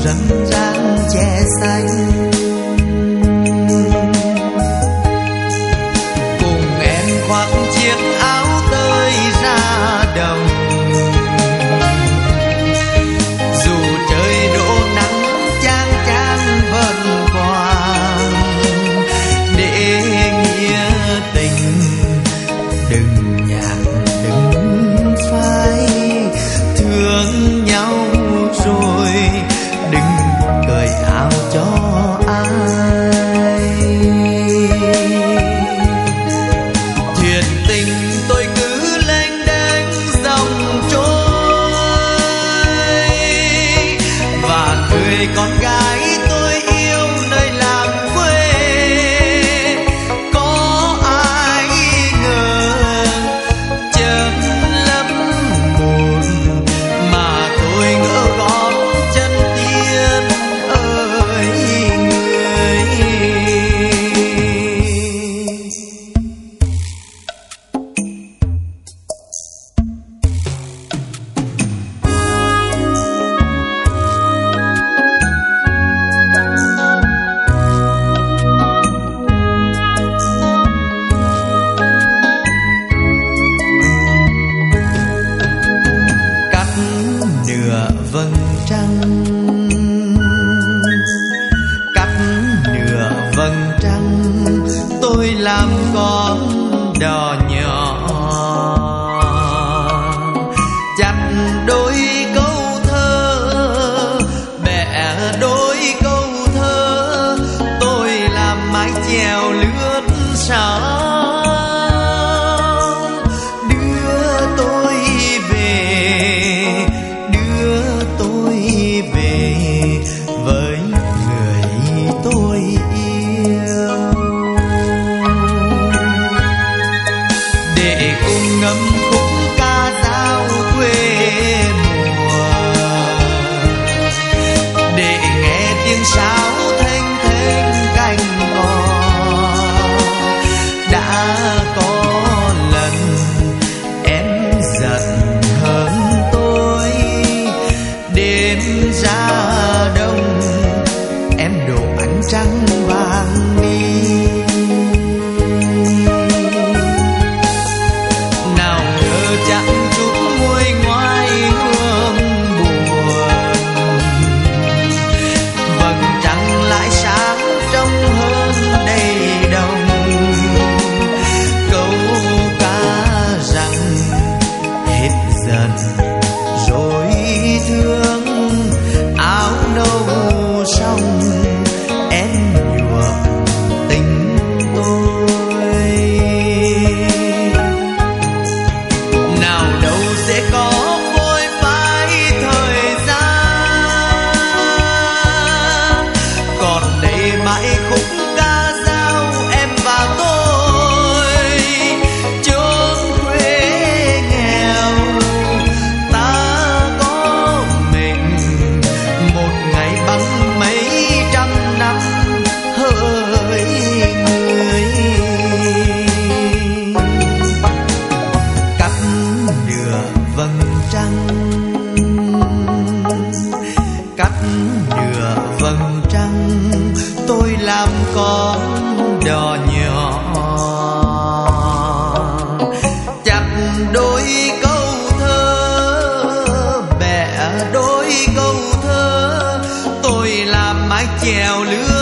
râm ran che xanh. Cùng em khoác chiếc áo tơi ra đồng, dù trời đổ nắng chang chang vẫn quang. Để nghĩa tình đừng nhạt đừng phai, thương nhau rồi đừng cởi áo cho ai. Thuyền tình tôi cứ lênh đênh dòng trôi, và người con gái tôi yêu nơi làng quê. Có ai ngờ chớm lấp buồn mà tôi ngỡ gót chân tiên ơi người. Cắt nửa vầng trăng, cắt nửa vầng trăng, tôi làm con đò nhỏ. Chặt đôi câu thơ, bẻ đôi câu thơ, tôi làm mái chèo lướt sóng. Đưa tôi về, đưa tôi về với người tôi yêu, để cùng ngâm khúc ca dao quê mùa, để nghe tiếng sáo thênh thênh cánh cò. Đã có lần em giận hơn tôi, đêm ra đông em đổ ánh trăng vàng đi. Nào ngờ chẳng chút nguôi ngoai hương buồn, vầng trăng lại sáng trong hơn đầy đồng. Câu ca rằng hết dần rồi thương, áo nâu xong em nhuộm tình tôi. Nào đâu sẽ có phôi phai thời gian, còn đây mãi khúc ca dao em và tôi. Chốn quê nghèo ta có mình, một ngày bằng mấy trăm năm hỡi người. Cắt nửa vầng trăng, cắt nửa vầng trăng, tôi làm con đò nhỏ. Chặt đôi câu thơ, bẻ đôi câu thơ, tôi làm mái chèo lướt